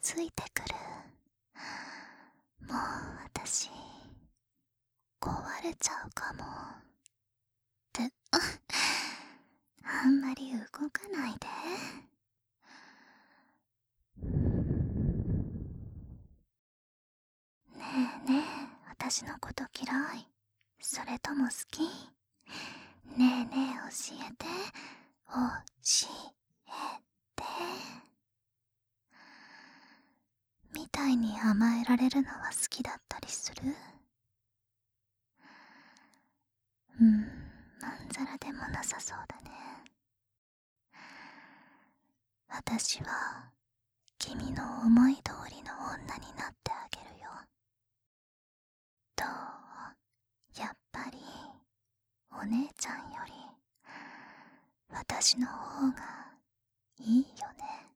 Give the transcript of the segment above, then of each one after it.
ついてくる。もう私壊れちゃうかもってあんまり動かないで。ねえねえ、私のこと嫌い？それとも好き？ねえねえ、教えて。教えて。みたいに甘えられるのは好きだったりする？まんざらでもなさそうだね。私は君の思い通りの女になってあげるよ。どう？やっぱりお姉ちゃんより私の方がいいよね。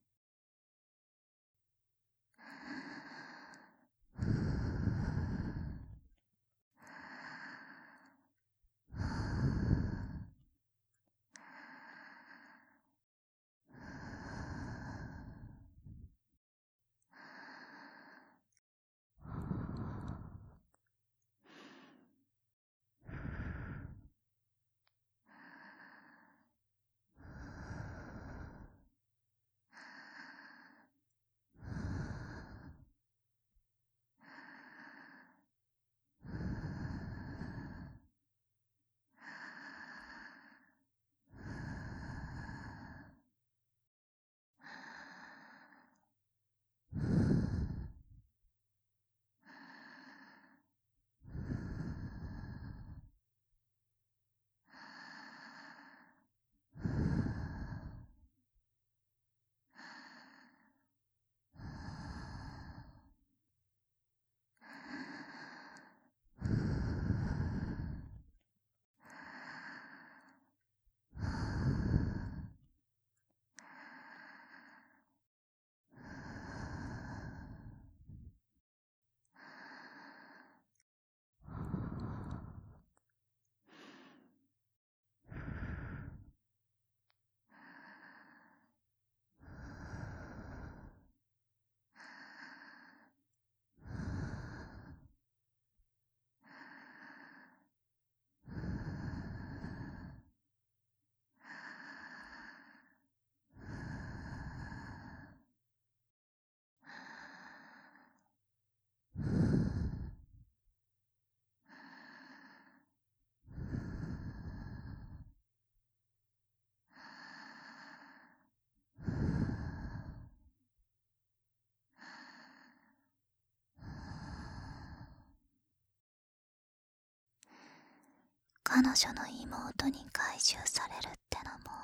彼女の妹に回収されるってのも、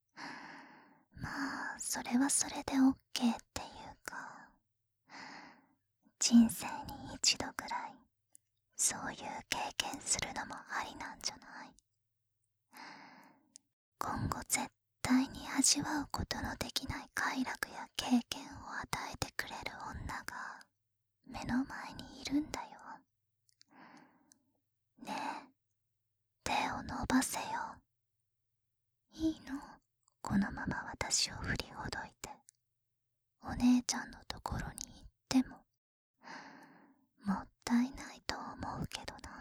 まあそれはそれで OK っていうか、人生に一度ぐらいそういう経験するのもありなんじゃない？今後絶対に味わうことのできない快楽や経験を与えてくれる女が目の前にいるんだよ。ねえ、手を伸ばせよ。いいの？このまま私を振りほどいてお姉ちゃんのところに行ってももったいないと思うけどな。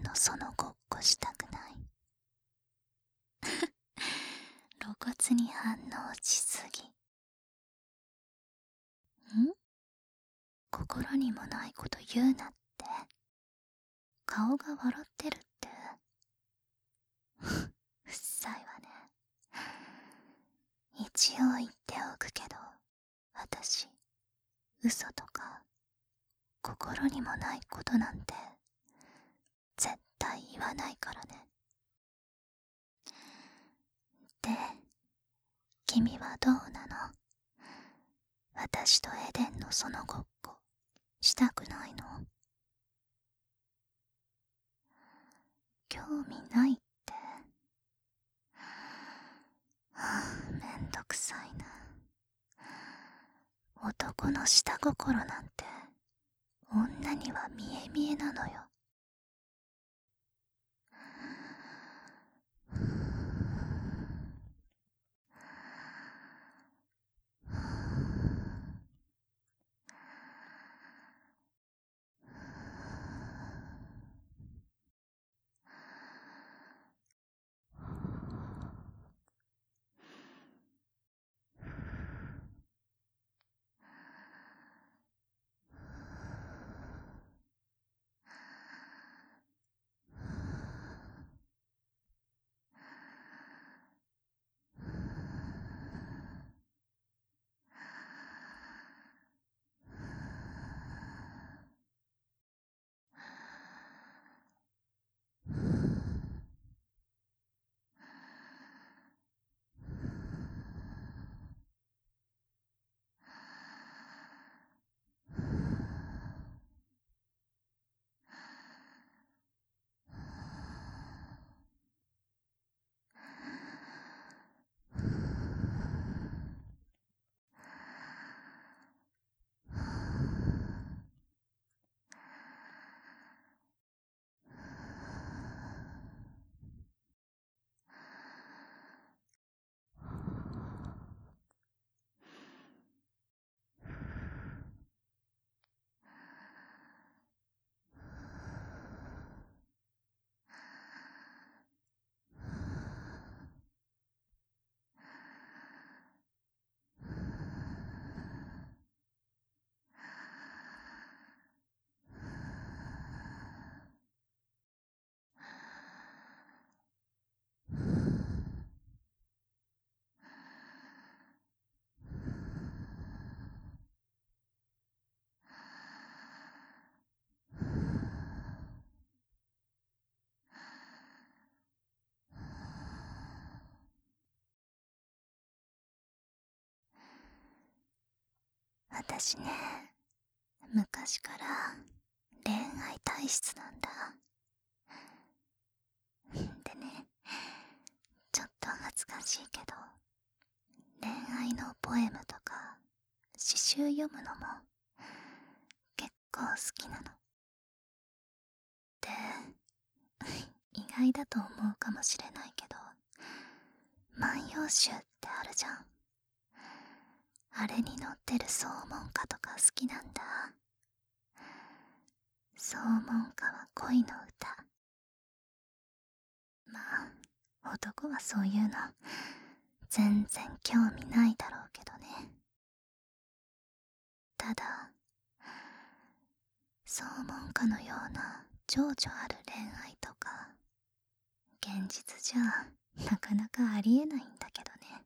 のそのごっこしたくない。露骨に反応しすぎ。心にもないこと言うなって。顔が笑ってるって。うっさいわね。一応言っておくけど、私、嘘とか心にもないことなんて絶対言わないからね。で、君はどうなの？私とエデンのそのごっこしたくないの？興味ないって。めんどくさいな。男の下心なんて女には見え見えなのよ。私ね、昔から恋愛体質なんだ。でね、ちょっと恥ずかしいけど、恋愛のポエムとか詩集読むのも結構好きなの。で、意外だと思うかもしれないけど、万葉集ってあるじゃん。あれに載ってる荘門歌とか好きなんだ。荘門歌は恋の歌。まあ、男はそういうの全然興味ないだろうけどね。ただ、荘門歌のような情緒ある恋愛とか現実じゃなかなかありえないんだけどね。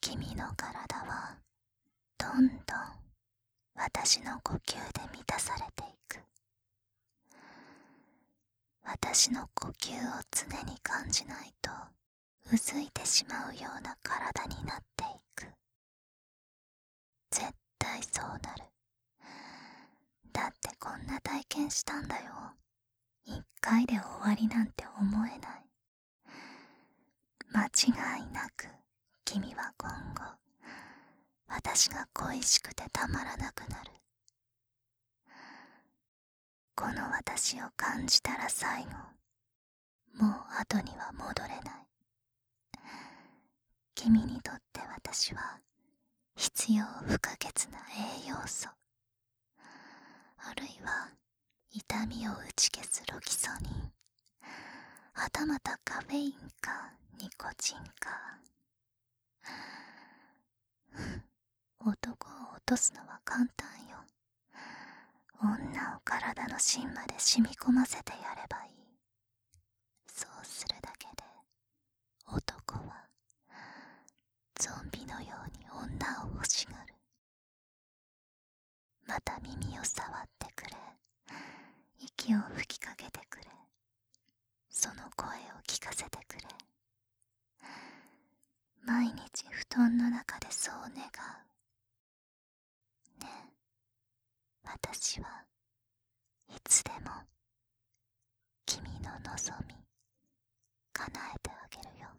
君の体はどんどん私の呼吸で満たされていく。私の呼吸を常に感じないとうずいてしまうような体になっていく。絶対そうなる。だってこんな体験したんだよ。一回で終わりなんて思えない。間違いなく君は今後私が恋しくてたまらなくなる。この私を感じたら最後、もう後には戻れない。君にとって私は必要不可欠な栄養素、あるいは痛みを打ち消すロキソニン、はたまたカフェインかニコチンか。男を落とすのは簡単よ。女を体の芯まで染み込ませてやればいい。そうするだけで男はゾンビのように女を欲しがる。また耳を触ってくれ、息を吹きかけてくれ、その声を聞かせてくれ。毎日布団の中でそう願う。ねえ、私はいつでも君の望み叶えてあげるよ。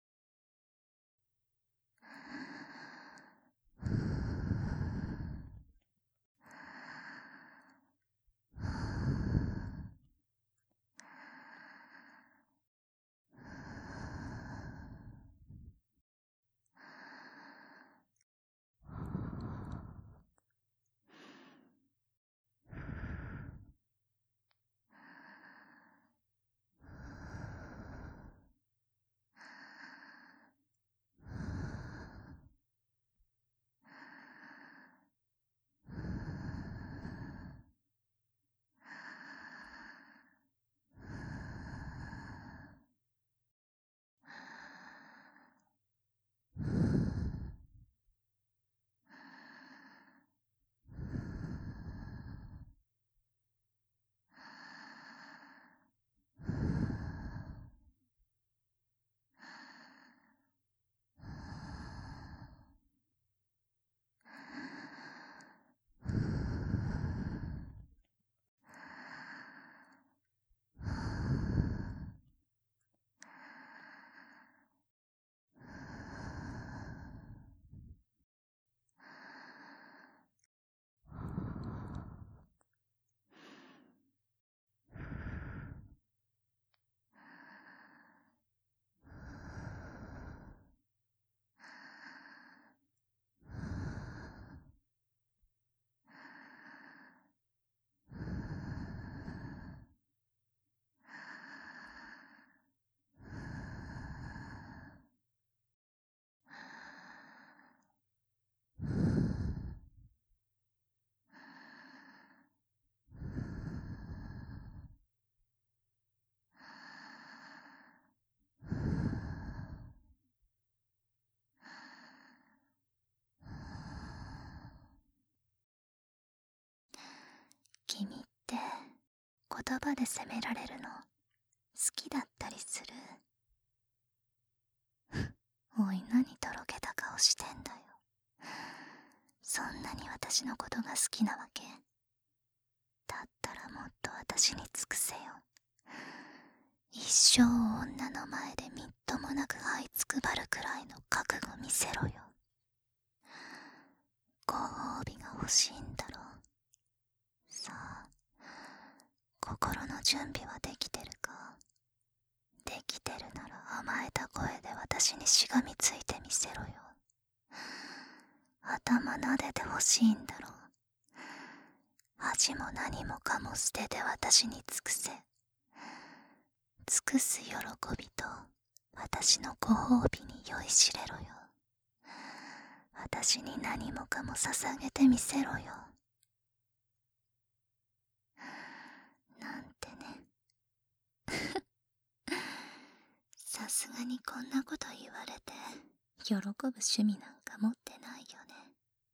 君って言葉で責められるの好きだったりする？おい、何とろけた顔してんだよ。そんなに私のことが好きなわけ？だったらもっと私に尽くせよ。一生女の前でみっともなく這いつくばるくらいの覚悟見せろよ。ご褒美が欲しいんだろう。さあ、心の準備はできてるか？できてるなら甘えた声で私にしがみついてみせろよ。頭撫でてほしいんだろう。恥も何もかも捨てて私に尽くせ。尽くす喜びと私のご褒美に酔いしれろよ。私に何もかも捧げてみせろよ。なんてね。さすがにこんなこと言われて喜ぶ趣味なんか持ってないよね。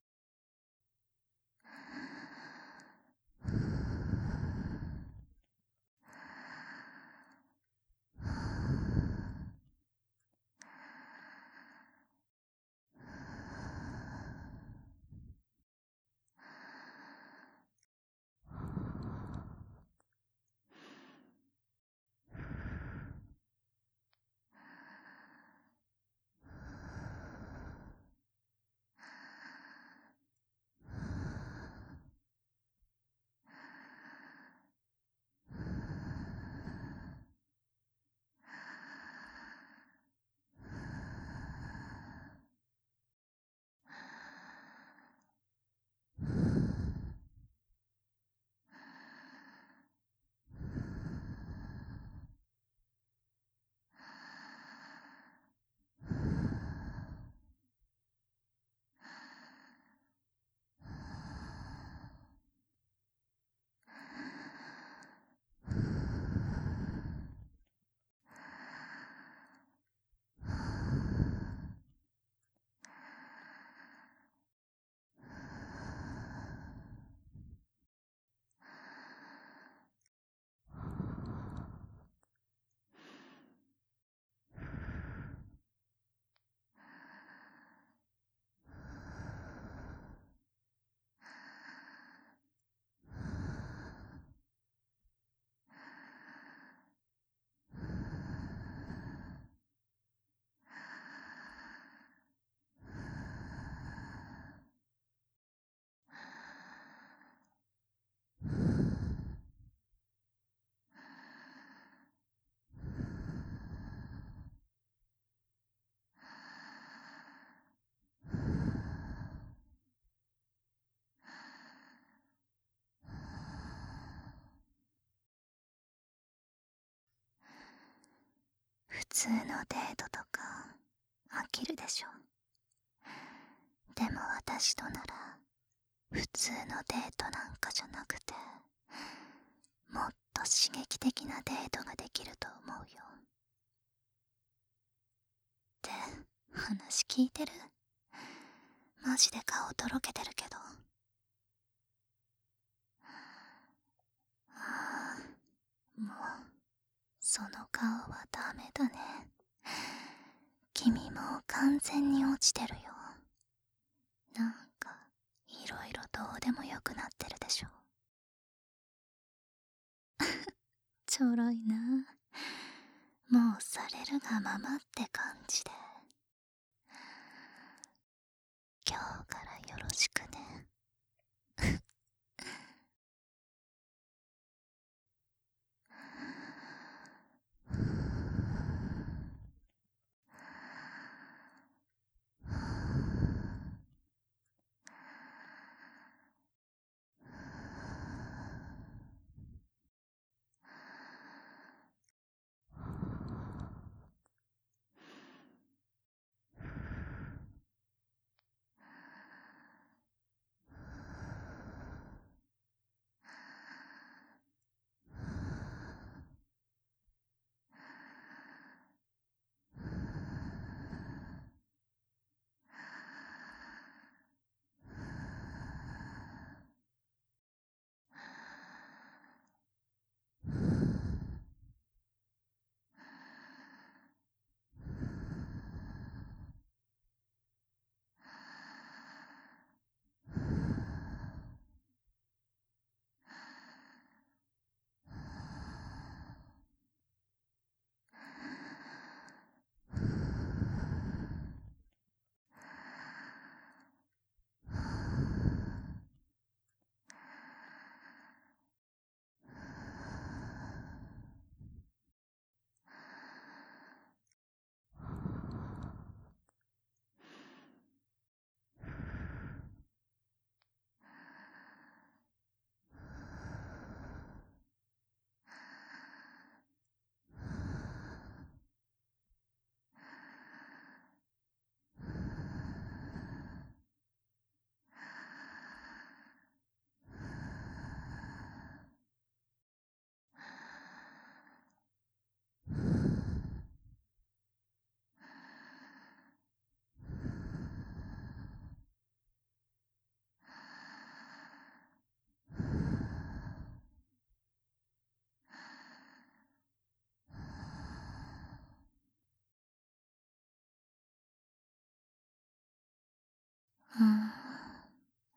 普通のデートとか飽きるでしょ。でも私となら普通のデートなんかじゃなくて、もっと刺激的なデートができると思うよ。って話聞いてる？マジで顔とろけてるけど。ああ、もうその顔はダメだね。君もう完全に落ちてるよ。なんかいろいろどうでもよくなってるでしょ。ちょろいな。もうされるがままって感じで。今日からよろしくね。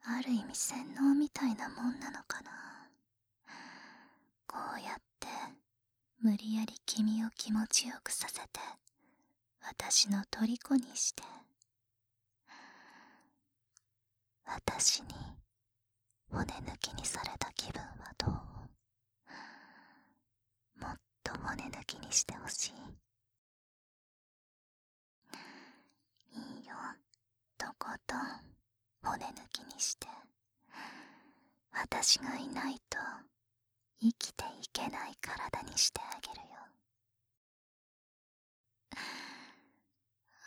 ある意味洗脳みたいなもんなのかな。こうやって無理やり君を気持ちよくさせて私の虜にして、私に骨抜きにされた気分はどう？もっと骨抜きにしてほしい。いいよ、とことん骨抜きにして、私がいないと生きていけない体にしてあげるよ。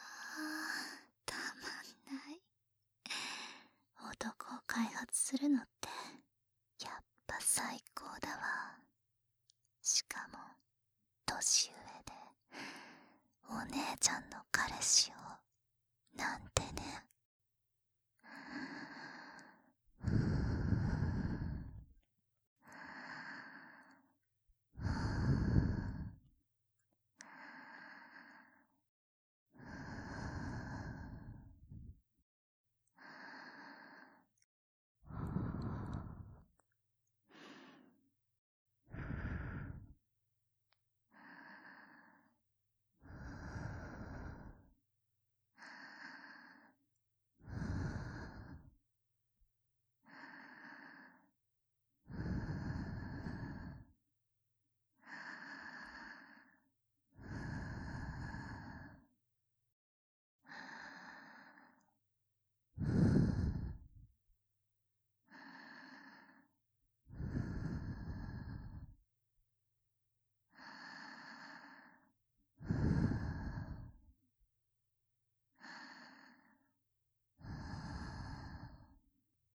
たまんない。男を開発するのっ